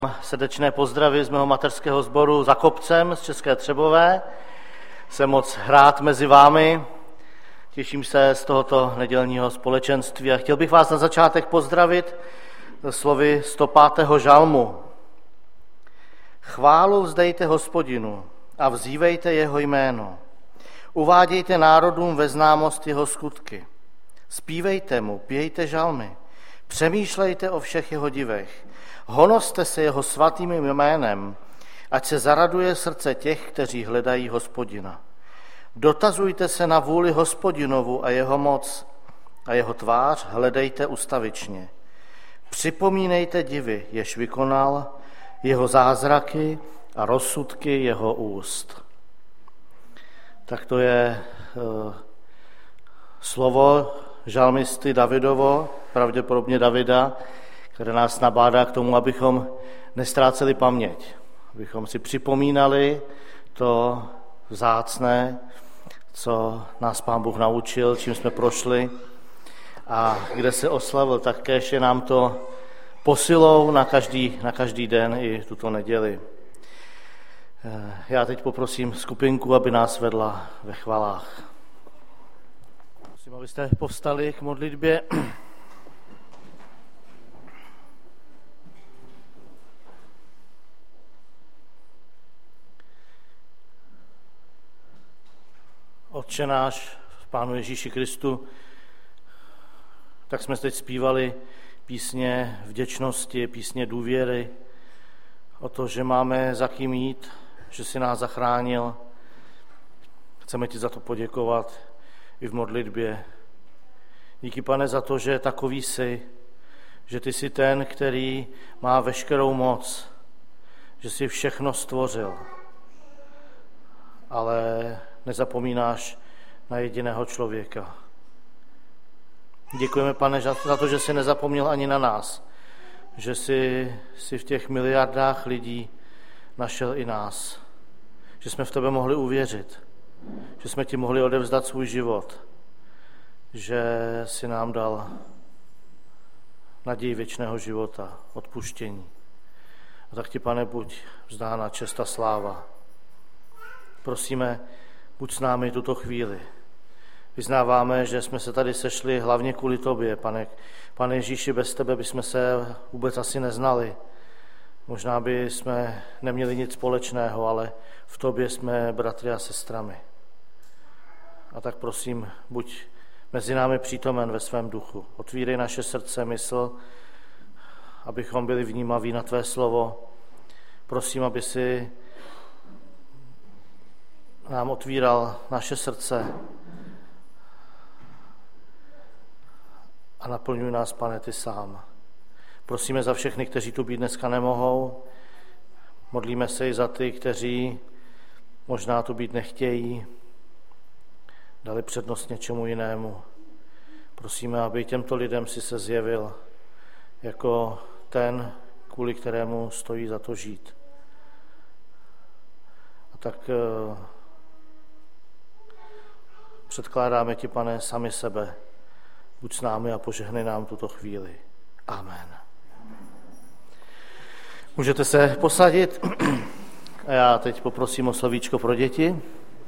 Srdečné pozdravy z mého mateřského sboru Za kopcem z České Třebové. Jsem moc rád mezi vámi, těším se z tohoto nedělního společenství a chtěl bych vás na začátek pozdravit slovy 105. žalmu. Chválu vzdejte Hospodinu a vzývejte jeho jméno. Uvádějte národům ve známost jeho skutky. Zpívejte mu, pějte žalmy, přemýšlejte o všech jeho divech. Honoste se jeho svatým jménem, ať se zaraduje srdce těch, kteří hledají Hospodina. Dotazujte se na vůli Hospodinovu a jeho moc a jeho tvář hledejte ustavičně. Připomínejte divy, jež vykonal, jeho zázraky a rozsudky jeho úst. Tak to je slovo žalmisty Davidovo, pravděpodobně Davida, které nás nabádá k tomu, abychom nestráceli paměť, abychom si připomínali to vzácné, co nás Pán Bůh naučil, čím jsme prošli a kde se oslavil, tak kéž je nám to posilou na každý den i tuto neděli. Já teď poprosím skupinku, aby nás vedla ve chvalách. Prosím, abyste povstali k modlitbě. Otče náš, v Pánu Ježíši Kristu, tak jsme teď zpívali písně vděčnosti, písně důvěry, o to, že máme za kým jít, že jsi nás zachránil. Chceme ti za to poděkovat i v modlitbě. Díky, Pane, za to, že takový jsi, že ty jsi ten, který má veškerou moc, že jsi všechno stvořil, ale nezapomínáš na jediného člověka. Děkujeme, Pane, za to, že jsi nezapomněl ani na nás, že jsi v těch miliardách lidí našel i nás, že jsme v tebe mohli uvěřit, že jsme ti mohli odevzdat svůj život, že jsi nám dal naději věčného života, odpuštění. A tak ti, Pane, buď vzdána čest a sláva. Prosíme, buď s námi tuto chvíli. Vyznáváme, že jsme se tady sešli hlavně kvůli tobě, Pane Ježíši, bez tebe bychom se vůbec asi neznali. Možná by jsme neměli nic společného, ale v tobě jsme bratry a sestrami. A tak prosím, buď mezi námi přítomen ve svém duchu. Otvírej naše srdce, mysl, abychom byli vnímaví na tvé slovo. Prosím, aby si nám otvíral naše srdce a naplňuj nás, Pane, ty sám. Prosíme za všechny, kteří tu být dneska nemohou. Modlíme se i za ty, kteří možná tu být nechtějí, dali přednost něčemu jinému. Prosíme, aby těmto lidem si se zjevil jako ten, kvůli kterému stojí za to žít. A tak předkládáme ti, Pane, sami sebe. Buď s námi a požehnej nám tuto chvíli. Amen. Můžete se posadit a já teď poprosím o slovíčko pro děti.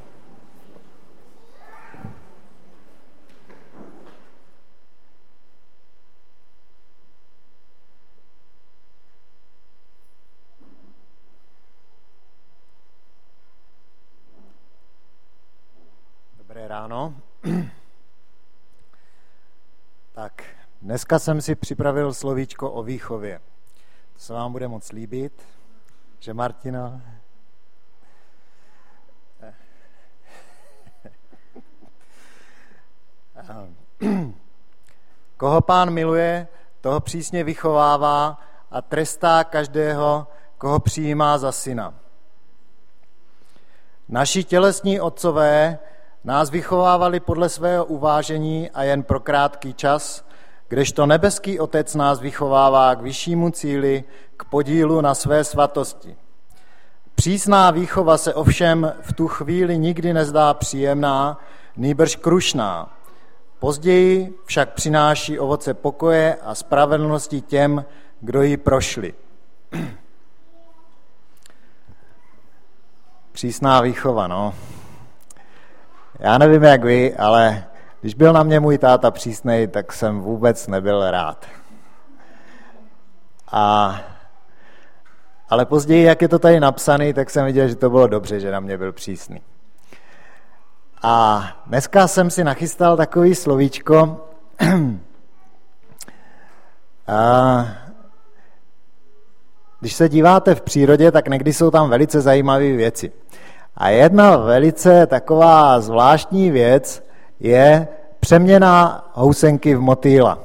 Dobré ráno. Tak, dneska jsem si připravil slovíčko o výchově. To se vám bude moc líbit, že Martina? Koho Pán miluje, toho přísně vychovává a trestá každého, koho přijímá za syna. Naši tělesní otcové nás vychovávali podle svého uvážení a jen pro krátký čas, kdežto nebeský Otec nás vychovává k vyššímu cíli, k podílu na své svatosti. Přísná výchova se ovšem v tu chvíli nikdy nezdá příjemná, nýbrž krušná. Později však přináší ovoce pokoje a spravedlnosti těm, kdo ji prošli. Přísná výchova, no. Já nevím, jak vy, ale když byl na mě můj táta přísnej, tak jsem vůbec nebyl rád. Ale později, jak je to tady napsaný, tak jsem viděl, že to bylo dobře, že na mě byl přísný. A dneska jsem si nachystal takový slovíčko. Když se díváte v přírodě, tak někdy jsou tam velice zajímavé věci. A jedna velice taková zvláštní věc je přeměna housenky v motýla.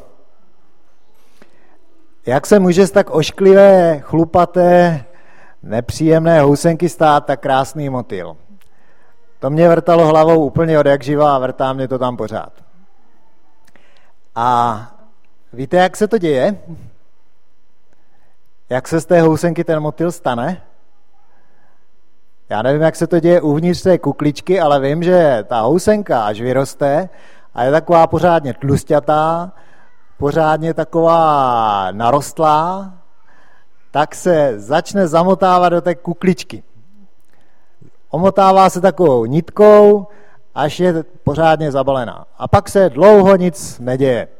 Jak se může z tak ošklivé, chlupaté, nepříjemné housenky stát tak krásný motýl? To mě vrtalo hlavou úplně od jak živa a vrtá mě to tam pořád. A víte, jak se to děje? Jak se z té housenky ten motýl stane? Já nevím, jak se to děje uvnitř té kukličky, ale vím, že ta housenka, až vyroste a je taková pořádně tlusťatá, pořádně taková narostlá, tak se začne zamotávat do té kukličky. Omotává se takovou nitkou, až je pořádně zabalená. A pak se dlouho nic neděje.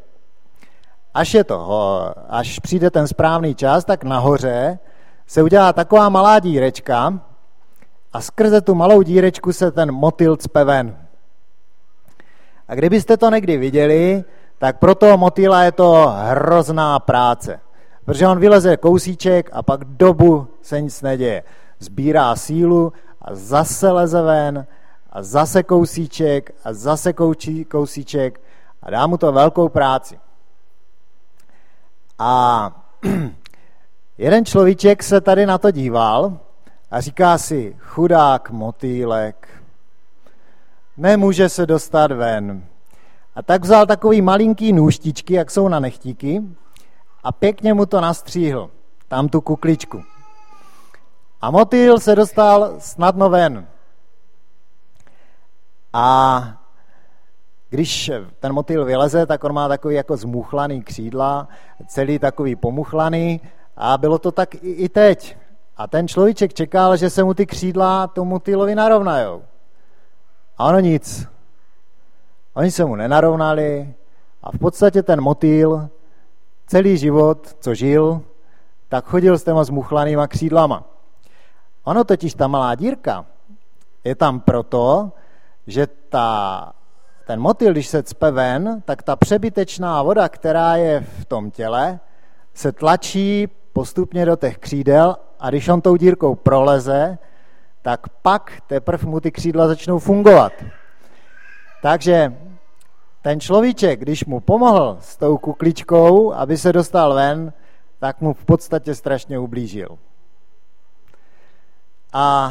Až přijde ten správný čas, tak nahoře se udělá taková malá dírečka a skrze tu malou dírečku se ten motýl cpe ven. A kdybyste to někdy viděli, tak pro toho motýla je to hrozná práce. Protože on vyleze kousíček a pak dobu se nic neděje. Sbírá sílu a zase leze ven a zase kousíček a zase kousíček a dá mu to velkou práci. A jeden človíček se tady na to díval a říká si, chudák motýlek, nemůže se dostat ven. A tak vzal takový malinký nůžtičky, jak jsou na nechtíky, a pěkně mu to nastříhl, tam tu kukličku. A motýl se dostal snadno ven. A když ten motýl vyleze, tak on má takový jako zmuchlaný křídla, celý takový pomuchlaný a bylo to tak i teď. A ten človíček čekal, že se mu ty křídla tomu motýlovi narovnajou. A ono nic. Oni se mu nenarovnali a v podstatě ten motýl celý život, co žil, tak chodil s těma zmuchlanýma křídlama. Ono totiž ta malá dírka je tam proto, že ten motýl, když se cpe ven, tak ta přebytečná voda, která je v tom těle, se tlačí postupně do těch křídel a když on tou dírkou proleze, tak pak teprve mu ty křídla začnou fungovat. Takže ten človíček, když mu pomohl s tou kukličkou, aby se dostal ven, tak mu v podstatě strašně ublížil. A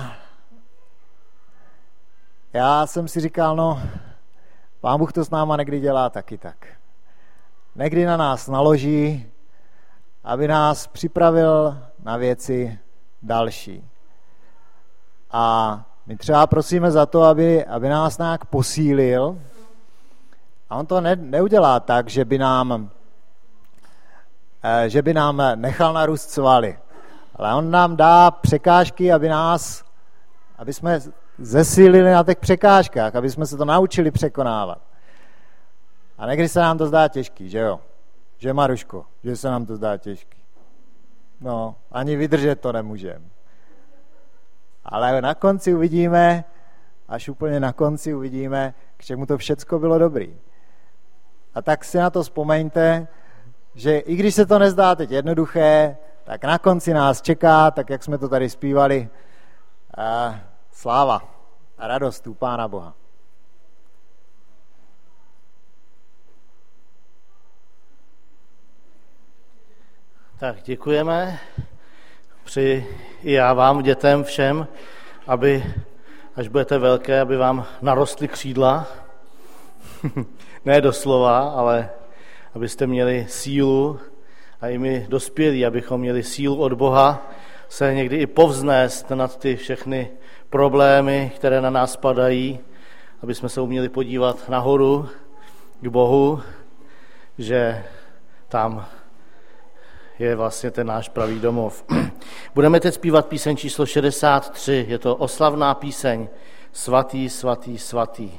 já jsem si říkal, Pán Bůh to s náma někdy dělá taky tak. Někdy na nás naloží, aby nás připravil na věci další. A my třeba prosíme za to, aby nás nějak posílil. A on to neudělá tak, že by nám nechal narůst svaly. Ale on nám dá překážky, aby jsme zesílili na těch překážkách, aby jsme se to naučili překonávat. A někdy se nám to zdá těžký, že jo? Že Maruško, že se nám to zdá těžký. No, ani vydržet to nemůžeme. Ale na konci uvidíme, až úplně na konci uvidíme, k čemu to všecko bylo dobrý. A tak si na to vzpomeňte, že i když se to nezdá teď jednoduché, tak na konci nás čeká, tak jak jsme to tady zpívali, sláva a radost u Pána Boha. Tak děkujeme. Přeji i já vám, dětem, všem, aby, až budete velké, aby vám narostly křídla. Ne doslova, ale abyste měli sílu a i my dospělí, abychom měli sílu od Boha se někdy i povznést nad ty všechny problémy, které na nás padají, aby jsme se uměli podívat nahoru k Bohu, že tam je vlastně ten náš pravý domov. Budeme teď zpívat píseň číslo 63, je to oslavná píseň Svatý, svatý, svatý.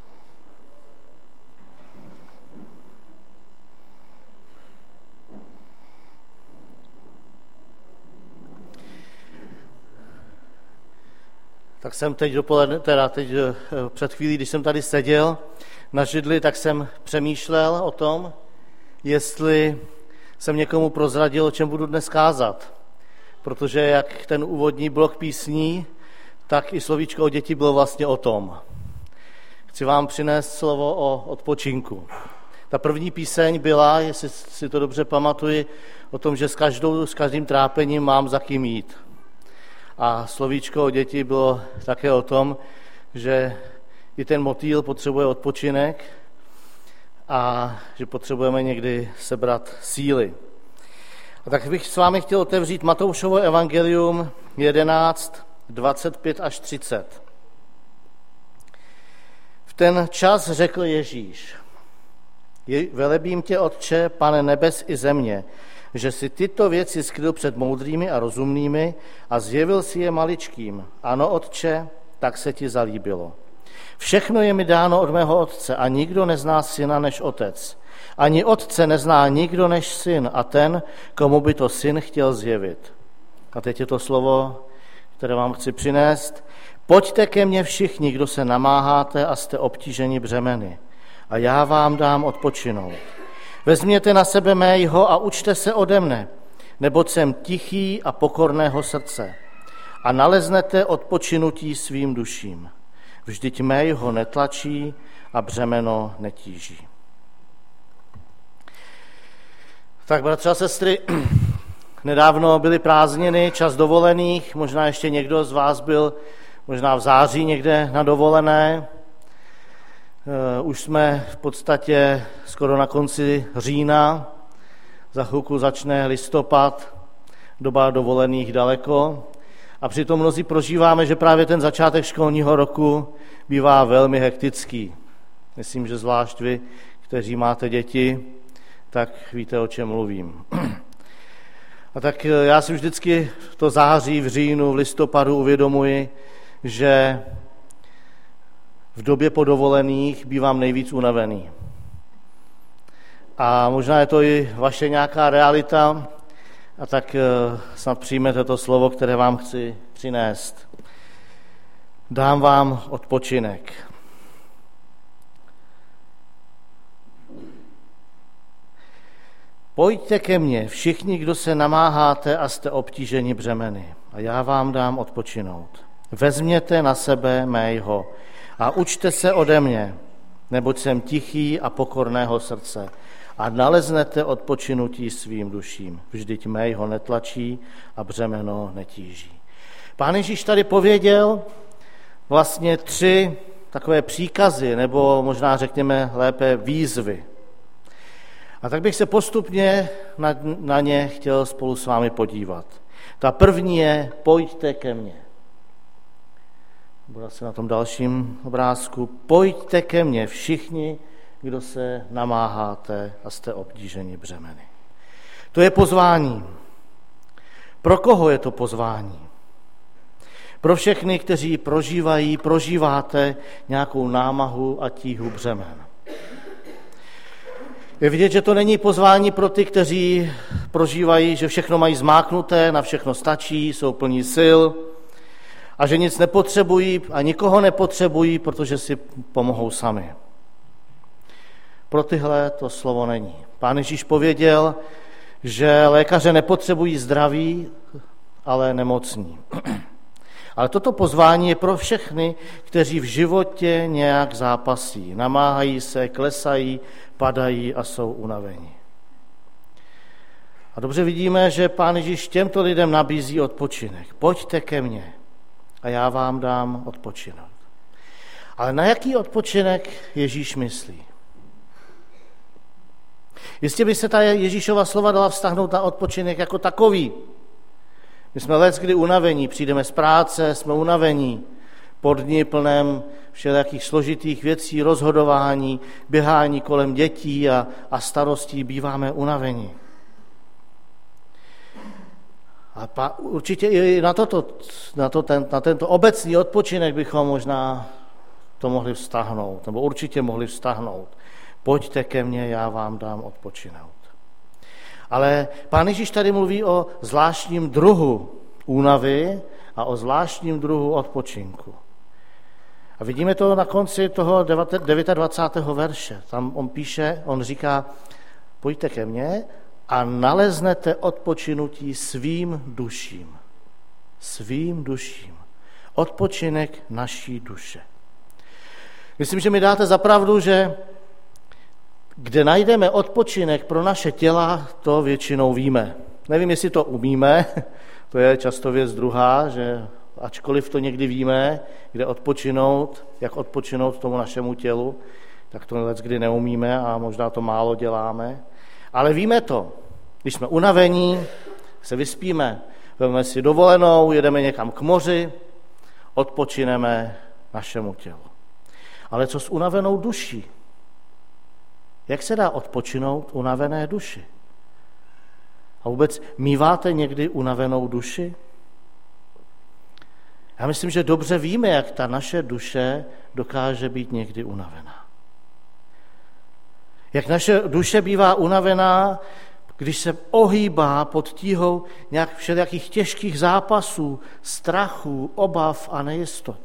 Tak jsem teď dopoledne, před chvílí, když jsem tady seděl na židli, tak jsem přemýšlel o tom, jestli jsem někomu prozradil, o čem budu dnes kázat. Protože jak ten úvodní blok písní, tak i slovíčko o děti bylo vlastně o tom. Chci vám přinést slovo o odpočinku. Ta první píseň byla, jestli si to dobře pamatuji, o tom, že s každým trápením mám za kým jít. A slovíčko o děti bylo také o tom, že i ten motýl potřebuje odpočinek a že potřebujeme někdy sebrat síly. A tak bych s vámi chtěl otevřít Matoušovo evangelium 11, 25 až 30. V ten čas řekl Ježíš: Velebím tě, Otče, Pane nebes i země, že si tyto věci skryl před moudrými a rozumnými a zjevil si je maličkým. Ano, Otče, tak se ti zalíbilo. Všechno je mi dáno od mého Otce a nikdo nezná syna než Otec. Ani Otce nezná nikdo než syn a ten, komu by to syn chtěl zjevit. A teď je to slovo, které vám chci přinést. Pojďte ke mně všichni, kdo se namáháte a jste obtíženi břemeny, a já vám dám odpočinout. Vezměte na sebe mého a učte se ode mne, neboť jsem tichý a pokorného srdce a naleznete odpočinutí svým duším. Vždyť mého netlačí a břemeno netíží. Tak, bratři a sestry, nedávno byly prázdniny, čas dovolených, možná ještě někdo z vás byl možná v září někde na dovolené. Už jsme v podstatě skoro na konci října, za chvilku začne listopad, doba dovolených daleko. A přitom mnozí prožíváme, že právě ten začátek školního roku bývá velmi hektický. Myslím, že zvlášť vy, kteří máte děti, tak víte, o čem mluvím. A tak já si vždycky v to září, v říjnu, v listopadu uvědomuji, že v době po dovolených bývám nejvíc unavený. A možná je to i vaše nějaká realita, a tak snad přijmete to slovo, které vám chci přinést. Dám vám odpočinek. Pojďte ke mně, všichni, kdo se namáháte a jste obtíženi břemeny, a já vám dám odpočinout. Vezměte na sebe mého a učte se ode mě, neboť jsem tichý a pokorného srdce, a naleznete odpočinutí svým duším. Vždyť mého netlačí a břemeno netíží. Pán Ježíš tady pověděl vlastně 3 takové příkazy, nebo možná řekněme lépe výzvy. A tak bych se postupně na ně chtěl spolu s vámi podívat. Ta první je: pojďte ke mně. Bude se na tom dalším obrázku. Pojďte ke mně všichni, kdo se namáháte a jste obtíženi břemeny. To je pozvání. Pro koho je to pozvání? Pro všechny, kteří prožíváte nějakou námahu a tíhu břemen. Je vidět, že to není pozvání pro ty, kteří prožívají, že všechno mají zmáknuté, na všechno stačí, jsou plní sil a že nic nepotřebují a nikoho nepotřebují, protože si pomohou sami. Pro tyhle to slovo není. Pán Ježíš pověděl, že lékaře nepotřebují zdraví, ale nemocní. Ale toto pozvání je pro všechny, kteří v životě nějak zápasí, namáhají se, klesají, padají a jsou unavení. A dobře vidíme, že Pán Ježíš těmto lidem nabízí odpočinek. Pojďte ke mně a já vám dám odpočinout. Ale na jaký odpočinek Ježíš myslí? Jistě by se ta Ježíšova slova dala vztahnout na odpočinek jako takový. My jsme leckdy unavení, přijdeme z práce, jsme unavení, po dni plném všelijakých složitých věcí, rozhodování, běhání kolem dětí a starostí býváme unavení. A určitě i na tento obecný odpočinek bychom možná to mohli vztahnout, nebo určitě mohli vztahnout. Pojďte ke mně, já vám dám odpočinout. Ale Pán Ježíš tady mluví o zvláštním druhu únavy a o zvláštním druhu odpočinku. A vidíme to na konci toho 29. verše. Tam on říká, pojďte ke mně a naleznete odpočinutí svým duším. Svým duším. Odpočinek naší duše. Myslím, že mi dáte za pravdu, že kde najdeme odpočinek pro naše těla, to většinou víme. Nevím, jestli to umíme, to je často věc druhá, že ačkoliv to někdy víme, kde odpočinout, jak odpočinout tomu našemu tělu, tak to leckdy neumíme a možná to málo děláme. Ale víme to. Když jsme unavení, se vyspíme, vezmeme si dovolenou, jedeme někam k moři, odpočineme našemu tělu. Ale co s unavenou duší? Jak se dá odpočinout unavené duši? A vůbec míváte někdy unavenou duši? Já myslím, že dobře víme, jak ta naše duše dokáže být někdy unavená. Jak naše duše bývá unavená, když se ohýbá pod tíhou nějak všelijakých těžkých zápasů, strachů, obav a nejistot.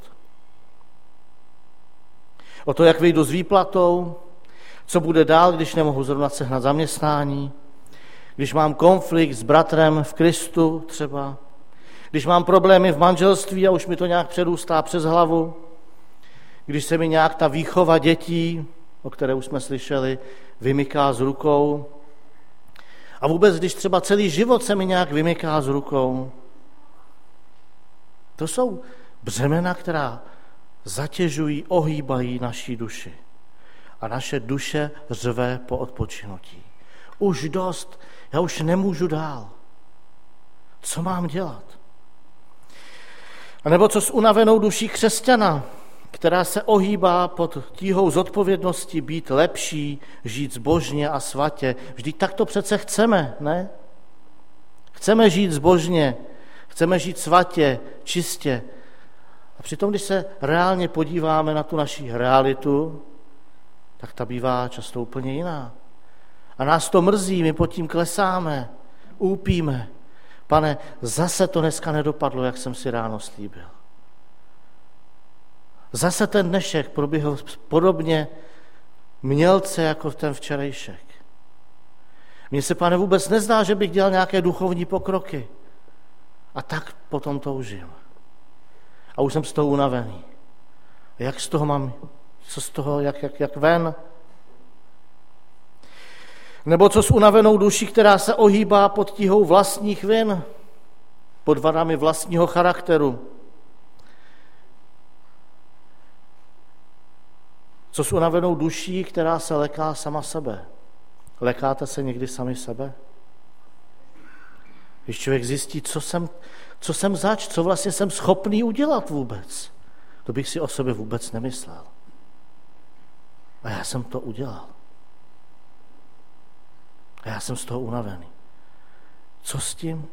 O to, jak vyjdu s výplatou, co bude dál, když nemohu zrovna sehnat zaměstnání, když mám konflikt s bratrem v Kristu třeba, když mám problémy v manželství a už mi to nějak předůstá přes hlavu, když se mi nějak ta výchova dětí, o které už jsme slyšeli, vymyká z rukou. A vůbec, když třeba celý život se mi nějak vymyká z rukou. To jsou břemena, která zatěžují, ohýbají naší duši. A naše duše řve po odpočinutí. Už dost, já už nemůžu dál. Co mám dělat? A nebo co s unavenou duší křesťana, která se ohýbá pod tíhou zodpovědnosti být lepší, žít zbožně a svatě. Vždyť tak to přece chceme, ne? Chceme žít zbožně, chceme žít svatě, čistě. A přitom, když se reálně podíváme na tu naši realitu, tak ta bývá často úplně jiná. A nás to mrzí, my pod tím klesáme, úpíme. Pane, zase to dneska nedopadlo, jak jsem si ráno slíbil. Zase ten dnešek proběhl podobně mělce jako ten včerejšek. Mně se, Pane, vůbec nezdá, že bych dělal nějaké duchovní pokroky. A tak potom toužím. A už jsem z toho unavený. Jak z toho mám, co z toho, jak ven? Nebo co s unavenou duší, která se ohýbá pod tíhou vlastních vin, pod vadami vlastního charakteru? Co s unavenou duší, která se leká sama sebe? Lekáte se někdy sami sebe? Když člověk zjistí, co jsem zač, co vlastně jsem schopný udělat vůbec, to bych si o sobě vůbec nemyslel. A já jsem to udělal. A já jsem z toho unavený. Co s tím?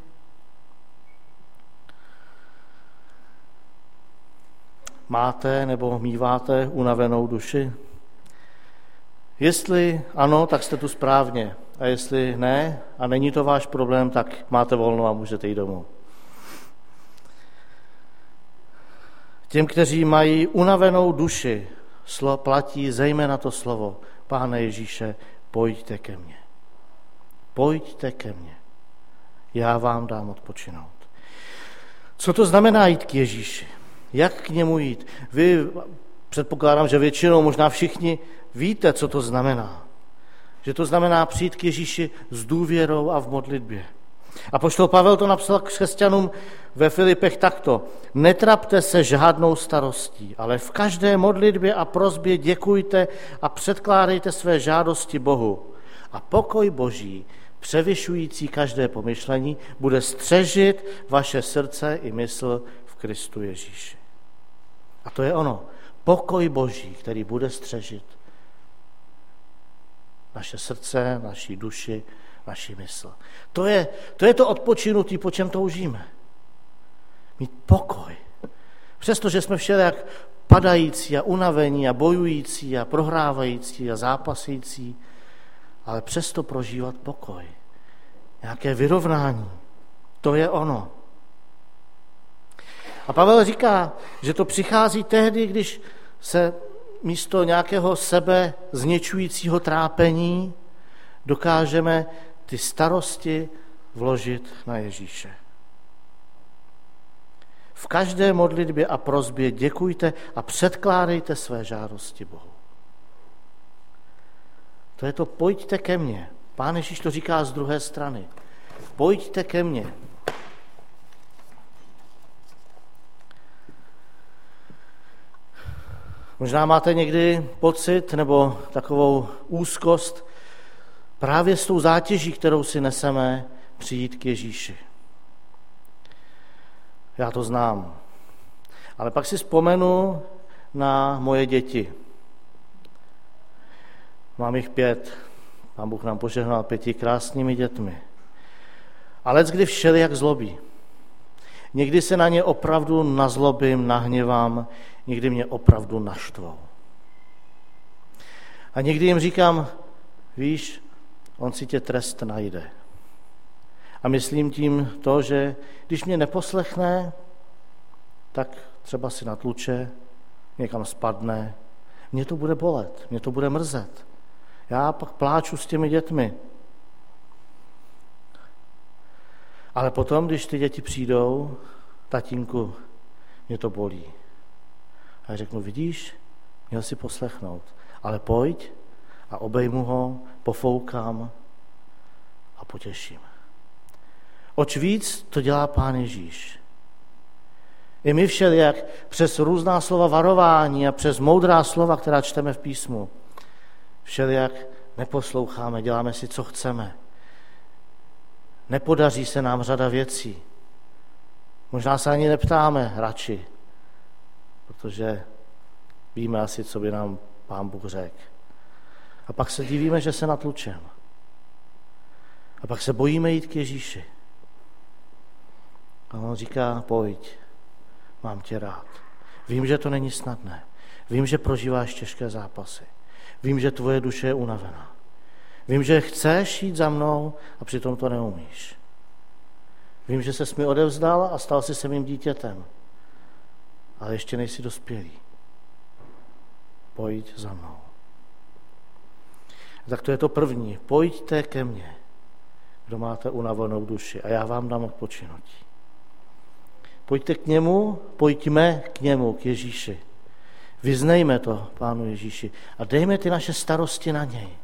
Máte nebo míváte unavenou duši? Jestli ano, tak jste tu správně. A jestli ne, a není to váš problém, tak máte volno a můžete jít domů. Těm, kteří mají unavenou duši, platí zejména to slovo: Páne Ježíše, pojďte ke mně. Pojďte ke mně. Já vám dám odpočinout. Co to znamená jít k Ježíši? Jak k němu jít? Vy, předpokládám, že většinou, možná všichni víte, co to znamená. Že to znamená přijít k Ježíši s důvěrou a v modlitbě. Apoštol Pavel to napsal k křesťanům ve Filipech takto: Netrapte se žádnou starostí, ale v každé modlitbě a prosbě děkujte a předkládejte své žádosti Bohu. A pokoj Boží, převyšující každé pomyšlení, bude střežit vaše srdce i mysl v Kristu Ježíši. A to je ono. Pokoj Boží, který bude střežit naše srdce, naší duši, naši mysl. To je to odpočinutí, po čem toužíme. Mít pokoj. Přestože jsme všelijak padající a unavení a bojující a prohrávající a zápasící, ale přesto prožívat pokoj. Nějaké vyrovnání. To je ono. A Pavel říká, že to přichází tehdy, když se místo nějakého sebe zničujícího trápení dokážeme ty starosti vložit na Ježíše. V každé modlitbě a prosbě děkujte a předkládejte své žádosti Bohu. To je to pojďte ke mně. Pán Ježíš to říká z druhé strany. Pojďte ke mně. Možná máte někdy pocit nebo takovou úzkost právě s tou zátěží, kterou si neseme přijít k Ježíši. Já to znám. Ale pak si vzpomenu na moje děti. Mám jich 5. Pán Bůh nám požehnal 5 krásnými dětmi. A leckdy všelijak zlobí. Někdy se na ně opravdu nazlobím, nahněvám, někdy mě opravdu naštvou. A někdy jim říkám, víš, on si tě trest najde. A myslím tím to, že když mě neposlechne, tak třeba si natluče, někam spadne. Mě to bude bolet, mě to bude mrzet. Já pak pláču s těmi dětmi. Ale potom, když ty děti přijdou, tatínku, mě to bolí. A já řeknu, vidíš, měl si poslechnout, ale pojď a obejmu ho, pofoukám a potěším. Oč víc to dělá Pán Ježíš. I my všelijak přes různá slova varování a přes moudrá slova, která čteme v písmu, všelijak neposloucháme, děláme si, co chceme. Nepodaří se nám řada věcí. Možná se ani neptáme radši, protože víme asi, co by nám Pán Bůh řekl. A pak se divíme, že se natlučem. A pak se bojíme jít k Ježíši. A on říká, pojď, mám tě rád. Vím, že to není snadné. Vím, že prožíváš těžké zápasy. Vím, že tvoje duše je unavená. Vím, že chceš jít za mnou a přitom to neumíš. Vím, že ses mi odevzdal a stal si se mým dítětem. Ale ještě nejsi dospělý. Pojď za mnou. Tak to je to první. Pojďte ke mně, kdo máte unavenou duši a já vám dám odpočinutí. Pojďte k němu, pojďme k němu, k Ježíši. Vyznejme to Pánu Ježíši a dejme ty naše starosti na něj.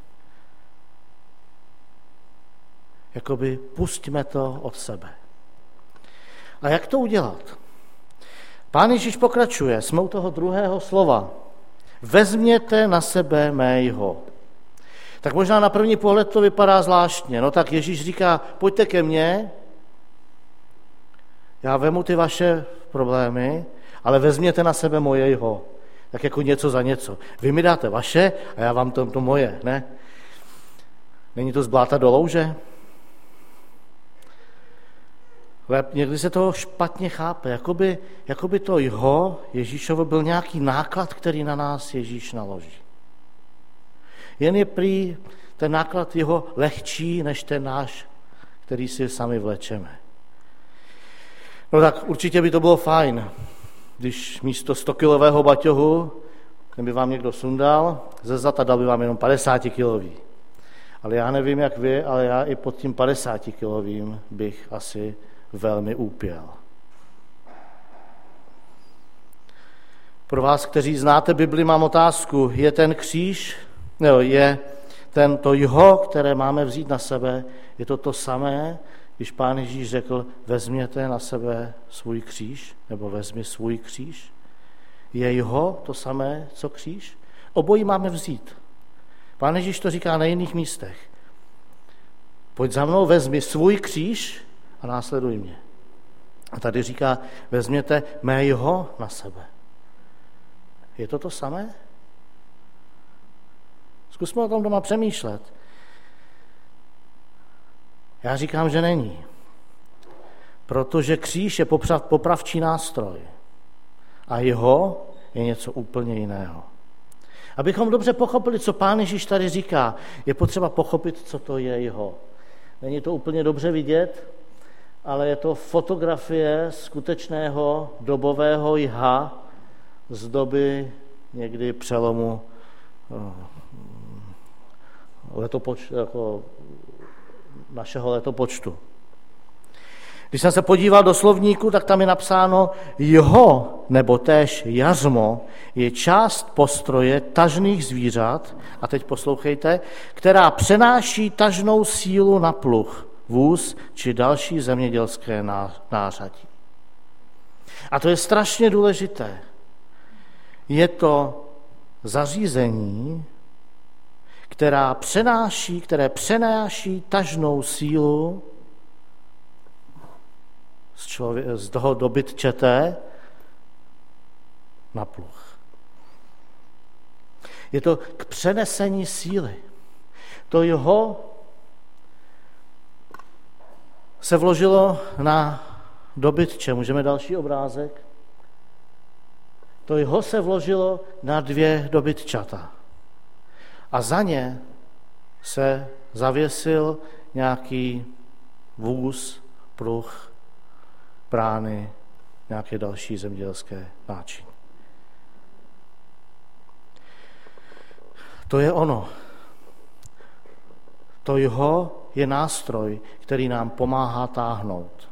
Jakoby pustíme to od sebe. A jak to udělat? Pán Ježíš pokračuje, jsme u toho druhého slova. Vezměte na sebe mého. Tak možná na první pohled to vypadá zvláštně. No tak Ježíš říká, pojďte ke mně, já vemu ty vaše problémy, ale vezměte na sebe mojeho. Tak jako něco za něco. Vy mi dáte vaše a já vám to moje, ne? Není to z bláta do louže? Někdy se toho špatně chápe, jakoby to jeho, Ježíšovo, byl nějaký náklad, který na nás Ježíš naloží. Jen je prý ten náklad jeho lehčí, než ten náš, který si sami vlečeme. No tak určitě by to bylo fajn, když místo 100-kilového baťohu, ten by vám někdo sundal, ze zata dal by vám jenom 50-kilový. Ale já nevím, jak vy, ale já i pod tím 50-kilovým bych asi velmi úpěl. Pro vás, kteří znáte Bibli, mám otázku. Je ten kříž, je to jeho, které máme vzít na sebe, je to samé, když Pán Ježíš řekl, vezměte na sebe svůj kříž, nebo vezmi svůj kříž? Je jeho to samé, co kříž? Obojí máme vzít. Pán Ježíš to říká na jiných místech. Pojď za mnou, vezmi svůj kříž a následuj mě. A tady říká, vezměte mého na sebe. Je to samé? Zkusme o tom doma přemýšlet. Já říkám, že není. Protože kříž je popravčí nástroj a jeho je něco úplně jiného. Abychom dobře pochopili, co Pán Ježíš tady říká, je potřeba pochopit, co to je jeho. Není to úplně dobře vidět, ale je to fotografie skutečného dobového jha z doby někdy přelomu našeho letopočtu. Když jsem se podíval do slovníku, tak tam je napsáno jeho, nebo též jařmo, je část postroje tažných zvířat, a teď poslouchejte, která přenáší tažnou sílu na pluh, vůz či další zemědělské nářadí. A to je strašně důležité. Je to zařízení, které přenáší tažnou sílu z toho dobytčete na pluh. Je to k přenesení síly. To jeho se vložilo na dobytče. Můžeme další obrázek? To jeho se vložilo na 2 dobytčata. A za ně se zavěsil nějaký vůz, pluh, brány, nějaké další zemědělské náčiní. To je ono. To jeho je nástroj, který nám pomáhá táhnout.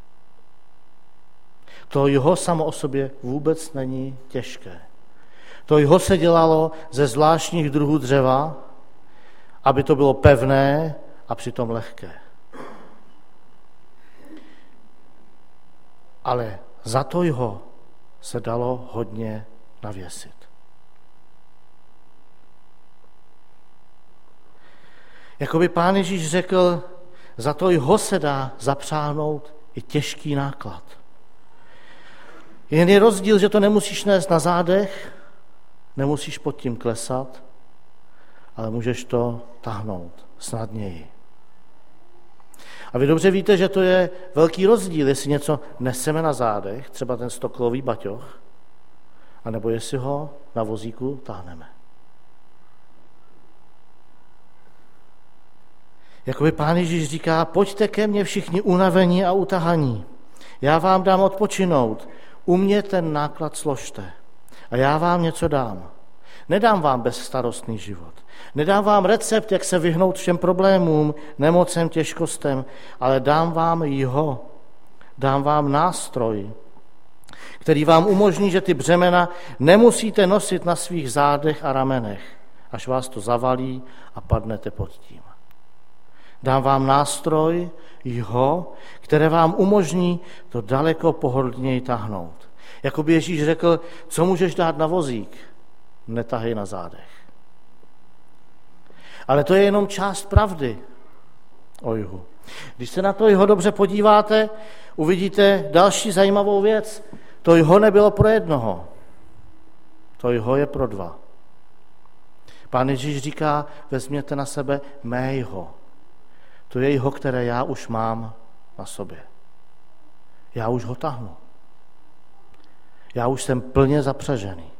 To jeho samo o sobě vůbec není těžké. To jeho se dělalo ze zvláštních druhů dřeva, aby to bylo pevné a přitom lehké. Ale za to jeho se dalo hodně navěsit. Jakoby Pán Ježíš řekl, za to jeho se dá zapřáhnout i těžký náklad. Jen je rozdíl, že to nemusíš nést na zádech, nemusíš pod tím klesat, ale můžeš to táhnout snadněji. A vy dobře víte, že to je velký rozdíl, jestli něco neseme na zádech, třeba ten 100kilový baťoch, anebo jestli ho na vozíku táhneme. Jakoby Pán Ježíš říká, pojďte ke mně všichni unavení a utahaní. Já vám dám odpočinout, u mě ten náklad složte a já vám něco dám. Nedám vám bezstarostný život. Nedám vám recept, jak se vyhnout všem problémům, nemocem, těžkostem, ale dám vám jeho. Dám vám nástroj, který vám umožní, že ty břemena nemusíte nosit na svých zádech a ramenech, až vás to zavalí a padnete pod tím. Dám vám nástroj, jeho, které vám umožní to daleko pohodlněji tahnout. Jakoby Ježíš řekl, co můžeš dát na vozík, netahej na zádech. Ale to je jenom část pravdy o jihu. Když se na to jeho dobře podíváte, uvidíte další zajímavou věc. To jeho nebylo pro jednoho. To jeho je pro 2. Pán Ježíš říká, vezměte na sebe mého. To je jeho, které já už mám na sobě. Já už ho tahnu. Já už jsem plně zapřažený.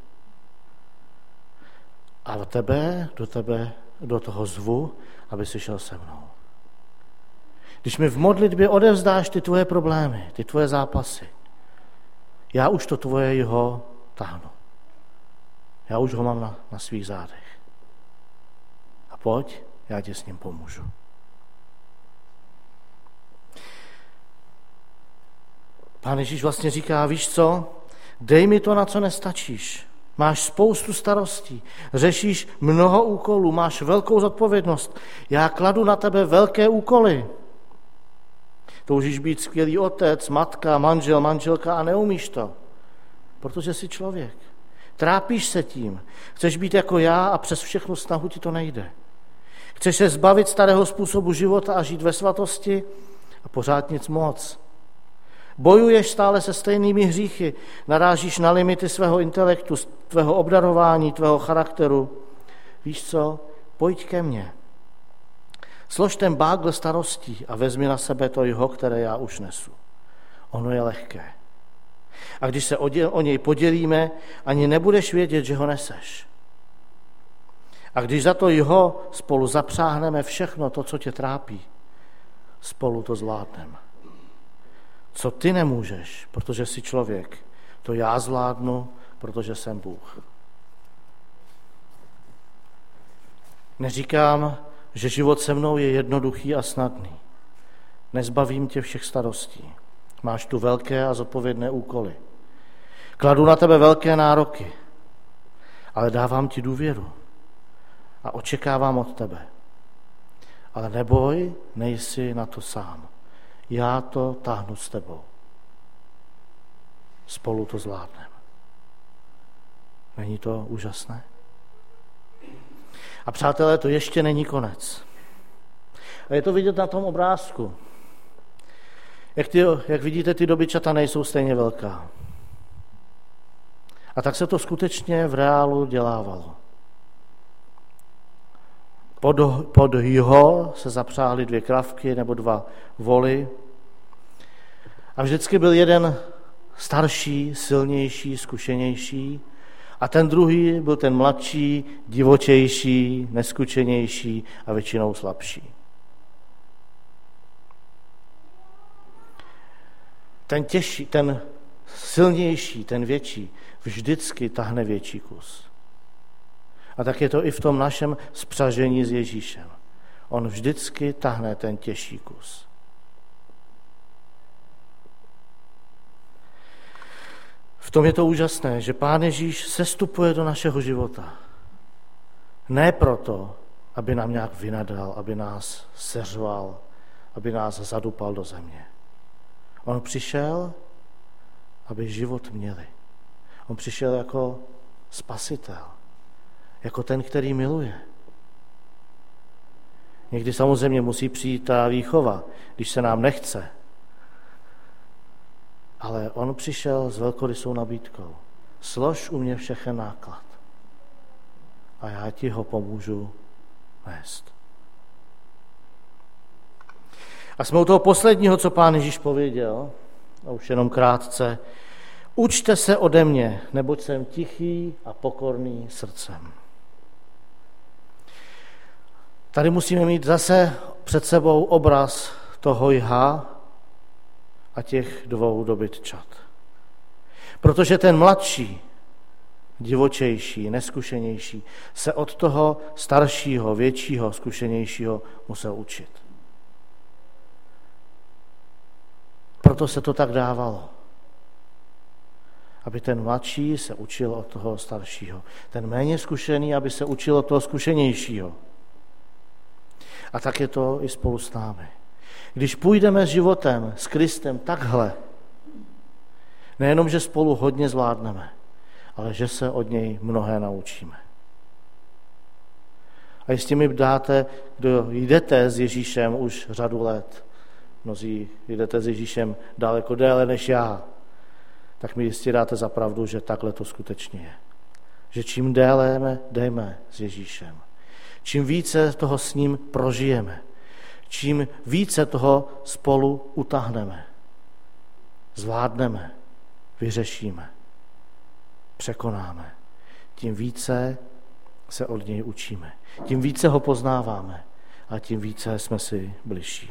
A do toho zvu, aby si šel se mnou. Když mi v modlitbě odevzdáš ty tvoje problémy, ty tvoje zápasy, já už to tvoje jeho tahnu. Já už ho mám na svých zádech. A pojď, já ti s ním pomůžu. Pán Ježíš vlastně říká, víš co, dej mi to, na co nestačíš. Máš spoustu starostí, řešíš mnoho úkolů, máš velkou zodpovědnost. Já kladu na tebe velké úkoly. Toužíš být skvělý otec, matka, manžel, manželka a neumíš to, protože jsi člověk. Trápíš se tím. Chceš být jako já a přes všechnu snahu ti to nejde. Chceš se zbavit starého způsobu života a žít ve svatosti a pořád nic moc. Bojuješ stále se stejnými hříchy, narážíš na limity svého intelektu, tvého obdarování, tvého charakteru. Víš co? Pojď ke mně. Slož ten bágl starostí a vezmi na sebe to jho, které já už nesu. Ono je lehké. A když se o něj podělíme, ani nebudeš vědět, že ho neseš. A když za to jho spolu zapřáhneme všechno to, co tě trápí, spolu to zvládneme. Co ty nemůžeš, protože jsi člověk, to já zvládnu, protože jsem Bůh. Neříkám, že život se mnou je jednoduchý a snadný. Nezbavím tě všech starostí. Máš tu velké a zodpovědné úkoly. Kladu na tebe velké nároky, ale dávám ti důvěru a očekávám od tebe. Ale neboj, nejsi na to sám. Já to táhnu s tebou. Spolu to zvládneme. Není to úžasné? A přátelé, to ještě není konec. A je to vidět na tom obrázku. Jak vidíte, ty dobyčata nejsou stejně velká. A tak se to skutečně v reálu dělávalo. Pod jho se zapřáhly 2 kravky nebo 2 voly. A vždycky byl jeden starší, silnější, zkušenější a ten druhý byl ten mladší, divočejší, neskušenější a většinou slabší. Ten těžší, ten silnější, ten větší vždycky tahne větší kus. A tak je to i v tom našem spřažení s Ježíšem. On vždycky tahne ten těžší kus. V tom je to úžasné, že Pán Ježíš sestupuje do našeho života. Ne proto, aby nám nějak vynadal, aby nás seřval, aby nás zadupal do země. On přišel, aby život měli. On přišel jako spasitel, jako ten, který miluje. Někdy samozřejmě musí přijít ta výchova, když se nám nechce. Ale on přišel s velkorysou nabídkou. Slož u mě všechen náklad a já ti ho pomůžu nést. A jsme u toho posledního, co Pán Ježíš pověděl, a už jenom krátce. Učte se ode mě, neboť jsem tichý a pokorný srdcem. Tady musíme mít zase před sebou obraz toho jha a těch 2 dobytčat. Protože ten mladší, divočejší, neskušenější se od toho staršího, většího, zkušenějšího musel učit. Proto se to tak dávalo. Aby ten mladší se učil od toho staršího. Ten méně zkušený, aby se učil od toho zkušenějšího. A tak je to i spolu s námi. Když půjdeme s životem, s Kristem takhle, nejenom, že spolu hodně zvládneme, ale že se od něj mnohé naučíme. A jistě mi dáte, kdo jdete s Ježíšem už řadu let, mnozí jdete s Ježíšem daleko déle než já, tak mi jistě dáte za pravdu, že takhle to skutečně je. Že čím déle jdeme s Ježíšem, čím více toho s ním prožijeme, čím více toho spolu utahneme, zvládneme, vyřešíme, překonáme, tím více se od něj učíme. Tím více ho poznáváme a tím více jsme si bližší.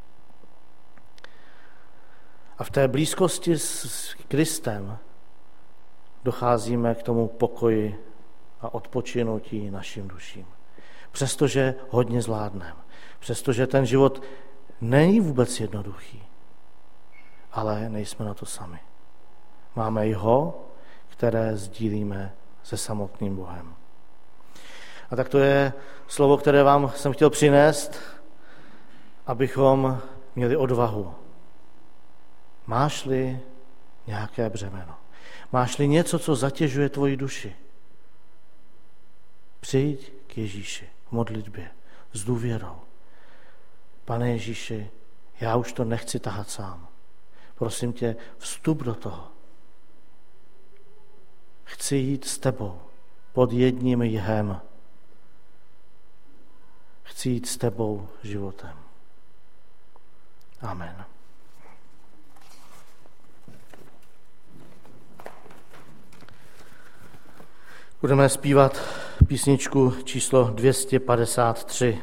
A v té blízkosti s Kristem docházíme k tomu pokoji a odpočinutí našim duším. Přestože hodně zvládneme. Přestože ten život není vůbec jednoduchý. Ale nejsme na to sami. Máme jeho, které sdílíme se samotným Bohem. A tak to je slovo, které vám jsem chtěl přinést, abychom měli odvahu. Máš-li nějaké břemeno? Máš-li něco, co zatěžuje tvoji duši? Přijď k Ježíši v modlitbě s důvěrou. Pane Ježíši, já už to nechci tahat sám. Prosím tě, vstup do toho. Chci jít s tebou pod jedním jhem. chci jít s tebou životem. Amen. Budeme zpívat písničku číslo 253.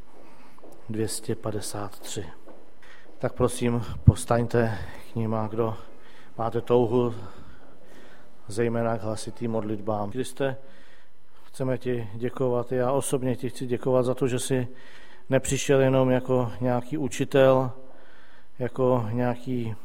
253. Tak prosím, povstaňte k nim, a kdo máte touhu, zejména k hlasitým modlitbám. Kriste, chceme ti děkovat. Já osobně ti chci děkovat za to, že jsi nepřišel jenom jako nějaký učitel, jako nějaký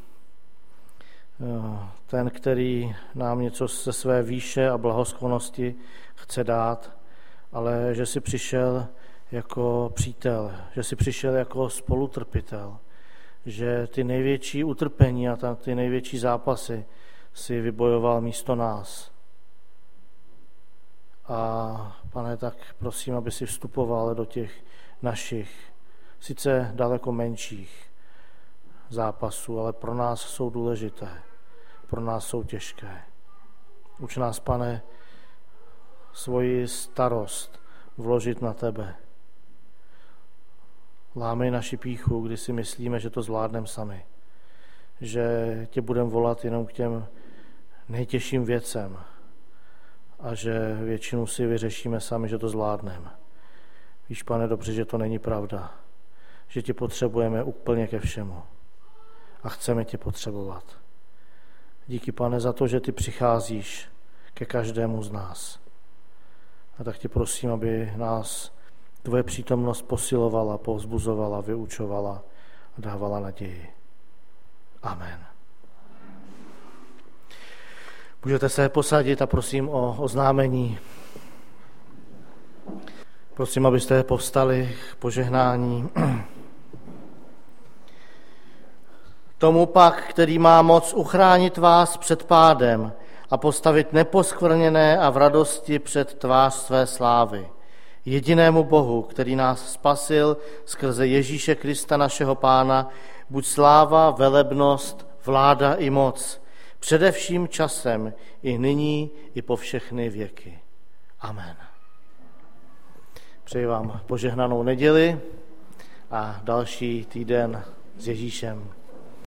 ten, který nám něco ze své výše a blahosklonnosti chce dát, ale že jsi přišel jako přítel, že jsi přišel jako spolutrpitel, že ty největší utrpení a ty největší zápasy si vybojoval místo nás. A Pane, tak prosím, aby si vstupoval do těch našich, sice daleko menších zápasů, ale pro nás jsou důležité, pro nás jsou těžké. Uč nás, Pane, svoji starost vložit na tebe. Lámej naši pýchu, kdy si myslíme, že to zvládneme sami, že tě budeme volat jenom k těm nejtěžším věcem a že většinu si vyřešíme sami, že to zvládneme. Víš, Pane, dobře, že to není pravda, že tě potřebujeme úplně ke všemu a chceme tě potřebovat. Díky, Pane, za to, že ty přicházíš ke každému z nás. A tak tě prosím, aby nás tvoje přítomnost posilovala, povzbuzovala, vyučovala a dávala naději. Amen. Můžete se posadit a prosím o oznámení. Prosím, abyste povstali k požehnání. Tomu pak, který má moc uchránit vás před pádem a postavit neposkvrněné a v radosti před tvář své slávy. Jedinému Bohu, který nás spasil skrze Ježíše Krista našeho Pána, buď sláva, velebnost, vláda i moc, především časem, i nyní, i po všechny věky. Amen. Přeji vám požehnanou neděli a další týden s Ježíšem.